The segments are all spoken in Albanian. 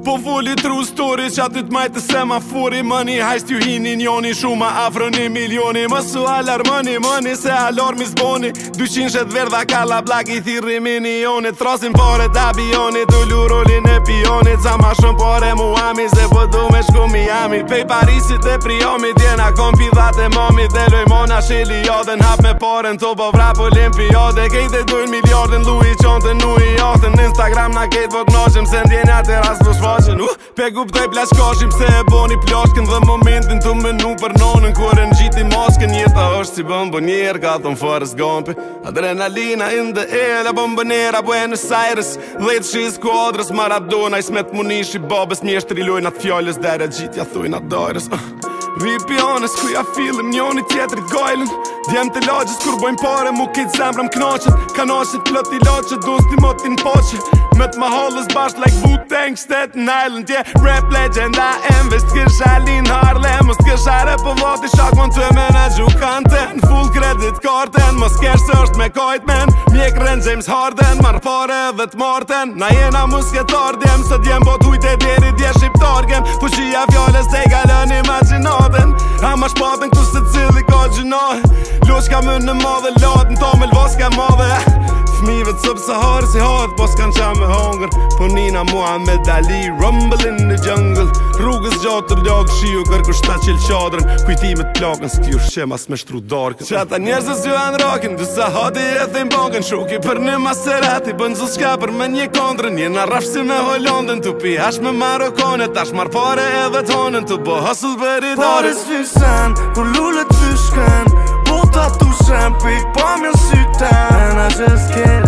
Po foli true story që aty t'majtë semafori. Money heist ju hini njoni, shuma afro 1 milioni. Mësu alarmoni, mëni se alarmi zboni. 200 shet verdha kalla blak i thirri minioni. Thrasin pare t'abioni, t'ullu rolin e pionit. Sa ma shumë pare muami, se po du me shku Miami. Pej Parisit e Priamit, jena kompi dhat e mami. Deloj mona sheli jadën, hap me paren to po vrap olimpiade. Kejt e dojnë miljardin, lui qantën nu i jatën. Instagram na kejt po t'naqim, se ndjenja te ras po shfaqen. Pe guptoj plashkashim, se e boni plashken. Dhe momentin të menu për nonën, kur e n'gjiti masken. Jeta është si bombonier, ka thon Forrest Gump. Adrenalina in the air, la bombonera Buenos Aires. 10 shiz kuadrës, Maradona i smet munish i babës. Mjeshtri lojnë atë fjallës, dere gjitja thujnë atë darës. Vip janës, ku ja fillim njoni tjetrit gajlën. Djem të lagjës, kur bojnë pare, mu kejt zemra m'knaqet. Kanashit plot i laqet, dosti motin poqe. Me t'mahallës basht like Wu-Tang, Staten Island. Yeah, rap legend, AM, vesh t'kësh Alin Harlem. Mos t'kësh are po vati shakmon të menagju kanten. Full credit karten, mos kesh se është me kajt men. Mjek Ren James Harden, marr pare dhe t'marten. Na jena musketar djem, se djem po t'ujte deri dje shqiptargen. Fuqia fjales te galën imaginaten. Ama shpaten ku se cili ka gjinohen. Loq ka më në madhe lat, në tamel vas ka madhe. Fmive të sub-Sahara si hadh, po s'kan qa me hangër. Po nina Muhammed Ali, rumble in the jungle. Rrugës gjatër lagë shiu, kërkur shta qil qadrën. Kujtimet plakën, s'ki u shemas me shtru darkën. Qata njerëzës ju anë rakin, dysa hadi e thim bankën. Shuki për një Maserati, bën zushka për me një kondrën. Jena rafsh si me Hollandën, tu pi hash me Marokane. Tash mar pare edhe tonën, tu bo hustle për i darën. Pares fysen, kur lullet fyshken. Bota tu shempik, pa mirë syten. And I just get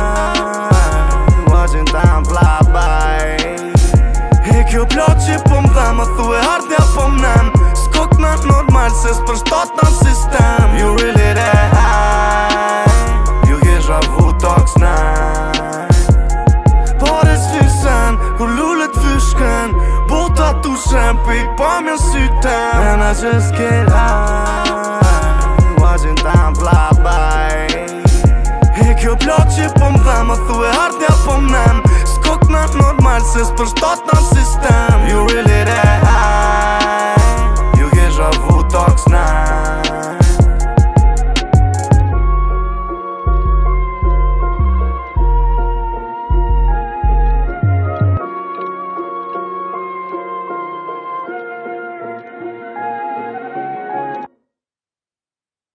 high, watching time fly by. E kjo plot që po m'dhe, më thu e ardhja po m'nem. S'kok në normal, se s'për shtat në sistem. You really that high, you get ravu toks night. Pares fysen, kur lullet fyshken. Bota tu shempik, pa mirë syten. And I just get high, watching time fly by. E kjo plot që po m'dhe, më thu e ardhja po m'nem. S'kok në normal, se s'për shtat në sistem. You really that high.